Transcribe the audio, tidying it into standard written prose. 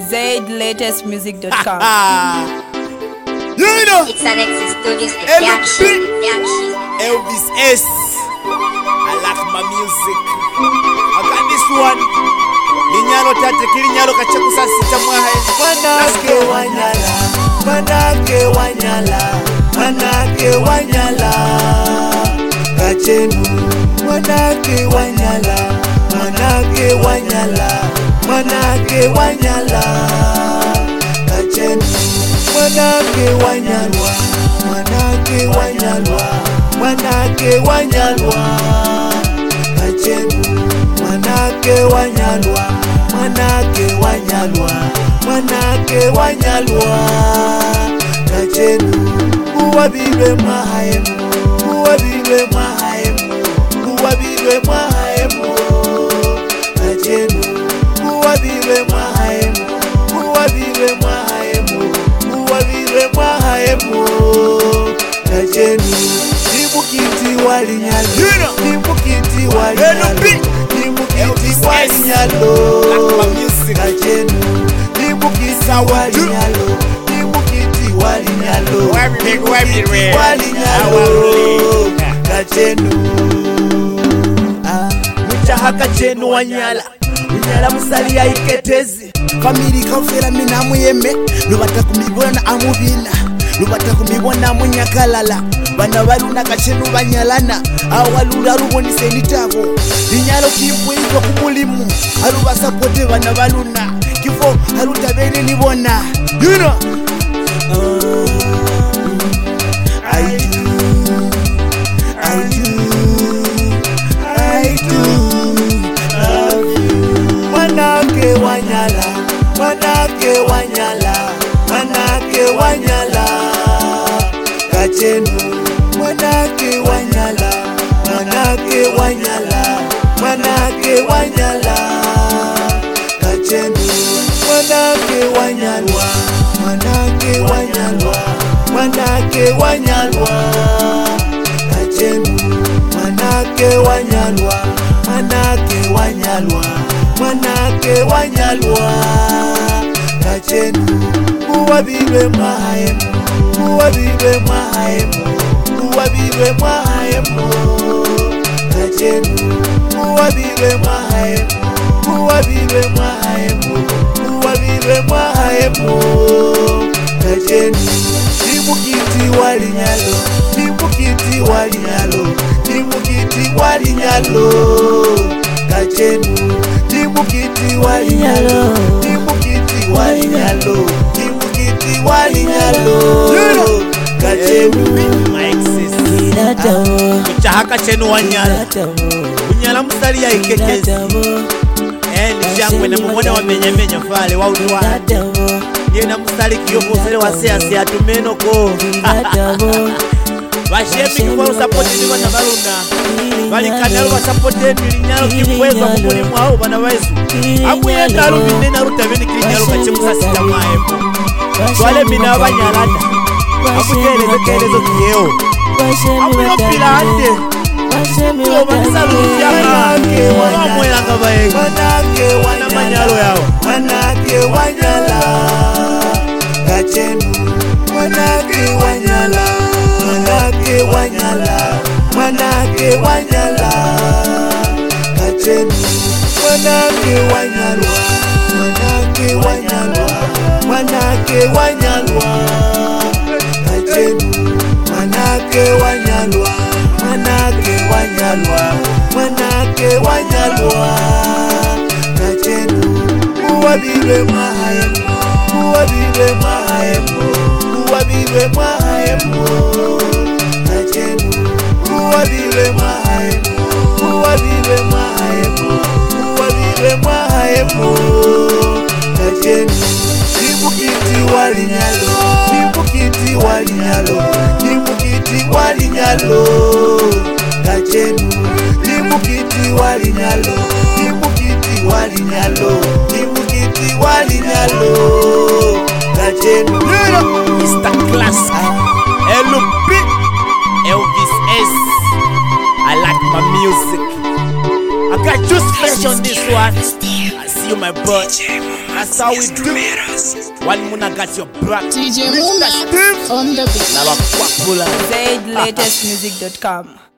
zlatestmusic.com. You know, It's an Studios production. Elvis S. I like my music. I got this one. Linyalo tate kilinyalo kachaku sasita mwahe. Manake wanyala, manake wanyala, manake wanyala. Kachenu, manake wanyala, manake wanyala, manake wanyala. Kachenu, manake wanyalwa, manake wanyalwa, manake wanyalwa. Kachenu, manake wanyalwa, manake wanyalwa, manake wanyalwa. Kachenu, uwabirwe mahemu, uwabirwe mahemu, uwabirwe mahemu. Kachenu, uwabirwe mahemu, uwabirwe mahemu, uwabirwe mahemu. Kachenu, nimukiti walinyalo, nimukiti walinyalo, nimukiti walinyalo. Kachenu, nimukiti walinyalo, nimukiti walinyalo, nimukiti walinyalo. Kachenu, muchaha kachenu wanyala, unyala musali ya iketezi. Famili kaufera mina muyeme, lubata kumibona amubina, lubata kumibona munyakalala. Bana baluna kachenu banyalana, awalula rubonise nitabo. Linyalo kifo iko kumulimu, aluba sapote bana baluna. Kifo alutabene nibona. You know, I do love you. Manake wanyala, manake wanyala, manake wanyala. Kachenu, manake wanyala, manake wanyala, manake wanyala. Kachenu, manake wanyalwa, manake wanyalwa, manake wanyalwa. Kachenu, manake wanyalwa, manake wanyalwa, manake wanyalwa. Kachenu, uwabirwe mahemu, uwabirwe mahemu, uwabirwe mahemu. Kachenu, uwabirwe mahemu, uwabirwe mahemu, uwabirwe mahemu. Kachenu, nimukiti walinyalo, nimukiti walinyalo, nimukiti walinyalo. Kachenu, nimukiti walinyalo, nimukiti walinyalo, nimukiti walinyalo. Kachenu, muchaha kachenu wanyala, unyala musali ya iketezi. Nishangwe na mumone wamenyemenya fale wautwana. Yena musali kiyopo usele waseasi atumeno ko. Washemi kwa usapoti ni wana baluna. Wali kanalu wasapoti ni linyalo kifweza mkuni mwao wana wesu. Amu yenda alubi nena rutabeni kilinyalo kachemusa sita maembo. Wale mina wanyalata. Amu telezo kiyeo. Amu yopila ande. Tuo manisa lukiaka. Amu yelanga baengu. Wana manyalo yao. manake wanyala. Kachenu, manake wanyala, manake wanyala, manake wanyala. Kachenu, manake wanyalwa, manake wanyalwa, manake wanyalwa. Kachenu, manake wanyalwa, manake wanyalwa, manake wanyalwa. Kachenu, uwabirwe mahemu, uwabirwe mahemu, uwabirwe mahemu. Kachenu, uwabirwe mahemu, uwabirwe mahemu, uwabirwe mahemu. Kachenu, nimukiti walinyalo, nimukiti walinyalo, nimukiti walinyalo. Kachenu, nimukiti walinyalo, nimukiti walinyalo, nimukiti walinyalo. Kachenu, Mr. Classic LP Elvis S. I like my music. I got just mention this one. I see you, my boy. That's how we do. One Muna got your back. DJ Muna on the beat. Now, ZLatestmusic.com.